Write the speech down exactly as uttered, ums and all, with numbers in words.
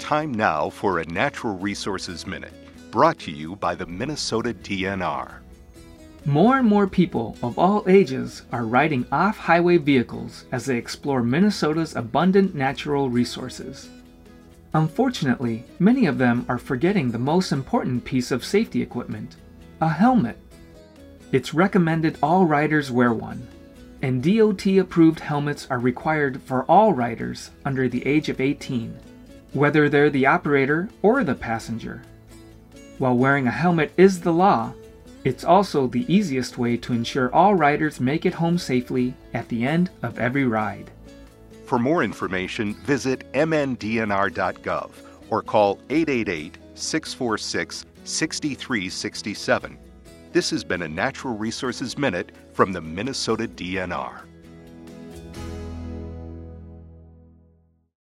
Time now for a Natural Resources Minute, brought to you by the Minnesota D N R. More and more people of all ages are riding off-highway vehicles as they explore Minnesota's abundant natural resources. Unfortunately, many of them are forgetting the most important piece of safety equipment, a helmet. It's recommended all riders wear one, and D O T-approved helmets are required for all riders under the age of eighteen, whether they're the operator or the passenger. While wearing a helmet is the law, it's also the easiest way to ensure all riders make it home safely at the end of every ride. For more information, visit m n d n r dot gov or call eight eight eight, six four six, six three six seven. This has been a Natural Resources Minute from the Minnesota D N R.